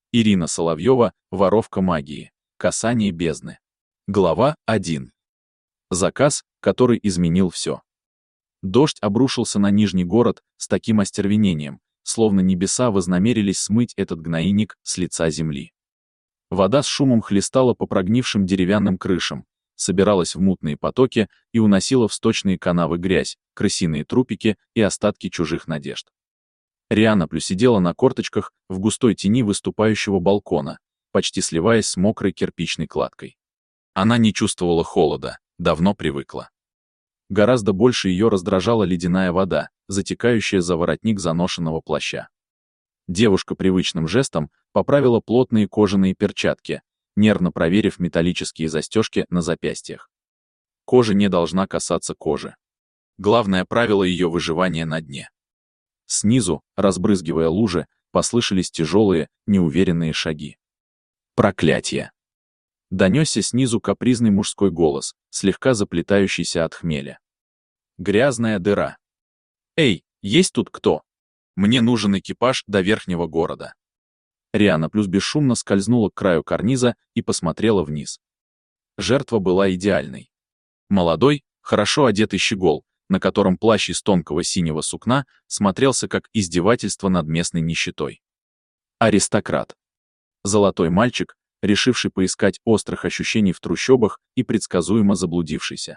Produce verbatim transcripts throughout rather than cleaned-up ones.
Ирина Соловьева, воровка магии. Касание бездны. Глава один. Заказ, который изменил все. Дождь обрушился на Нижний город с таким остервенением, словно небеса вознамерились смыть этот гнойник с лица земли. Вода с шумом хлестала по прогнившим деревянным крышам, собиралась в мутные потоки и уносила в сточные канавы грязь, крысиные трупики и остатки чужих надежд. Риана Плюс сидела на корточках в густой тени выступающего балкона, почти сливаясь с мокрой кирпичной кладкой. Она не чувствовала холода, давно привыкла. Гораздо больше ее раздражала ледяная вода, затекающая за воротник заношенного плаща. Девушка привычным жестом поправила плотные кожаные перчатки, нервно проверив металлические застежки на запястьях. Кожа не должна касаться кожи. Главное правило ее выживания на дне. Снизу, разбрызгивая лужи, послышались тяжелые, неуверенные шаги. Проклятье! Донесся снизу капризный мужской голос, слегка заплетающийся от хмеля. Грязная дыра. «Эй, есть тут кто? Мне нужен экипаж до верхнего города». Риана Плюс бесшумно скользнула к краю карниза и посмотрела вниз. Жертва была идеальной. Молодой, хорошо одетый щегол, на котором плащ из тонкого синего сукна смотрелся как издевательство над местной нищетой. Аристократ. Золотой мальчик, решивший поискать острых ощущений в трущобах и предсказуемо заблудившийся.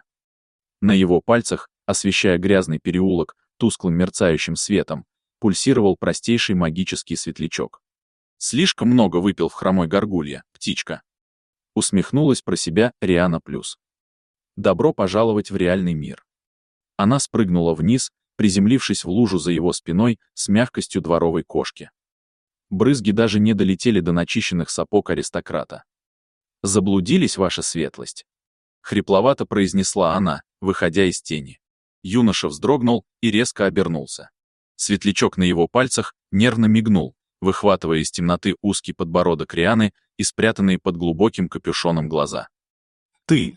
На его пальцах, освещая грязный переулок тусклым мерцающим светом, пульсировал простейший магический светлячок. «Слишком много выпил в хромой горгулье, птичка», — усмехнулась про себя Риана Плюс. «Добро пожаловать в реальный мир». Она спрыгнула вниз, приземлившись в лужу за его спиной с мягкостью дворовой кошки. Брызги даже не долетели до начищенных сапог аристократа. «Заблудились, ваша светлость?» — хрипловато произнесла она, выходя из тени. Юноша вздрогнул и резко обернулся. Светлячок на его пальцах нервно мигнул, выхватывая из темноты узкий подбородок Рианы и спрятанные под глубоким капюшоном глаза. «Ты!»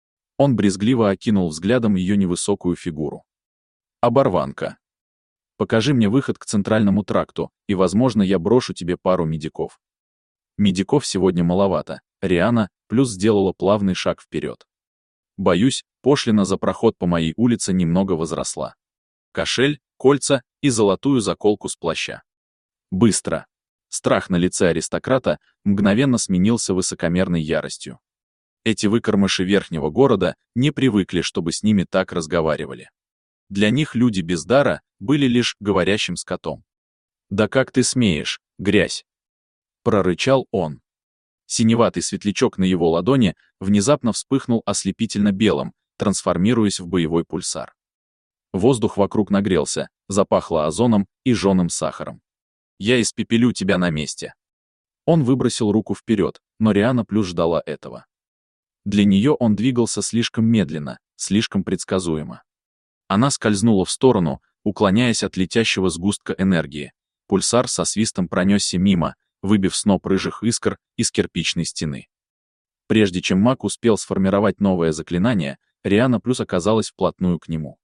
Он брезгливо окинул взглядом ее невысокую фигуру. «Оборванка. Покажи мне выход к центральному тракту, и, возможно, я брошу тебе пару медиков». Медиков сегодня маловато. Риана Плюс сделала плавный шаг вперед. «Боюсь, пошлина за проход по моей улице немного возросла. Кошель, кольца и золотую заколку с плаща». Быстро. Страх на лице аристократа мгновенно сменился высокомерной яростью. Эти выкормыши верхнего города не привыкли, чтобы с ними так разговаривали. Для них люди без дара были лишь говорящим скотом. «Да как ты смеешь, грязь!» — прорычал он. Синеватый светлячок на его ладони внезапно вспыхнул ослепительно белым, трансформируясь в боевой пульсар. Воздух вокруг нагрелся, запахло озоном и жженым сахаром. «Я испепелю тебя на месте!» Он выбросил руку вперед, но Риана Плюс ждала этого. Для нее он двигался слишком медленно, слишком предсказуемо. Она скользнула в сторону, уклоняясь от летящего сгустка энергии. Пульсар со свистом пронесся мимо, выбив сноп рыжих искр из кирпичной стены. Прежде чем маг успел сформировать новое заклинание, Риана Плюс оказалась вплотную к нему.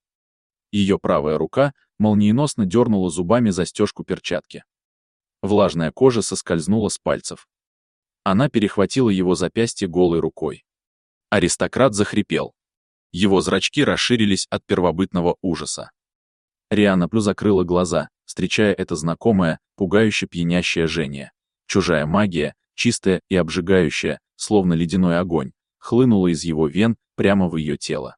Ее правая рука молниеносно дернула зубами застежку перчатки. Влажная кожа соскользнула с пальцев. Она перехватила его запястье голой рукой. Аристократ захрипел. Его зрачки расширились от первобытного ужаса. Риана Плюс закрыла глаза, встречая это знакомое, пугающе пьянящее жжение. Чужая магия, чистая и обжигающая, словно ледяной огонь, хлынула из его вен прямо в ее тело.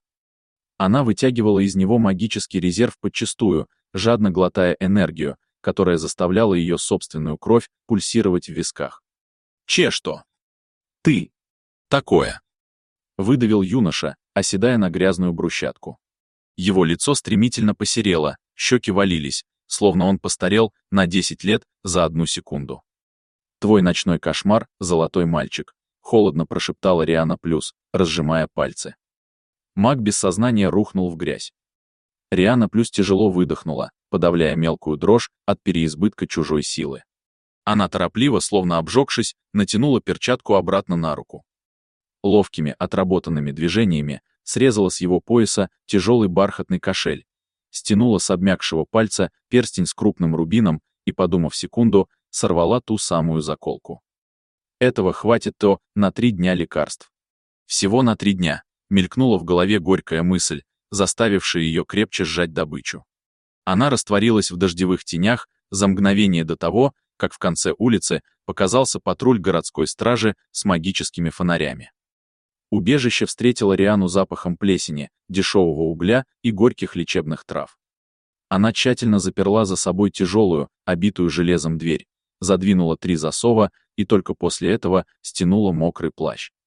Она вытягивала из него магический резерв подчистую, жадно глотая энергию, которая заставляла ее собственную кровь пульсировать в висках. «Че что? Ты! Такое!» — выдавил юноша, оседая на грязную брусчатку. Его лицо стремительно посерело, щеки валились, словно он постарел на десять лет за одну секунду. «Твой ночной кошмар, золотой мальчик», — холодно прошептала Риана Плюс, разжимая пальцы. Маг без сознания рухнул в грязь. Риана Плюс тяжело выдохнула, подавляя мелкую дрожь от переизбытка чужой силы. Она торопливо, словно обжегшись, натянула перчатку обратно на руку. Ловкими, отработанными движениями срезала с его пояса тяжелый бархатный кошель, стянула с обмякшего пальца перстень с крупным рубином и, подумав секунду, сорвала ту самую заколку. Этого хватит-то на три дня лекарств. Всего на три дня, мелькнула в голове горькая мысль, заставившая ее крепче сжать добычу. Она растворилась в дождевых тенях за мгновение до того, как в конце улицы показался патруль городской стражи с магическими фонарями. Убежище встретило Риану запахом плесени, дешевого угля и горьких лечебных трав. Она тщательно заперла за собой тяжелую, обитую железом дверь, задвинула три засова и только после этого стянула мокрый плащ.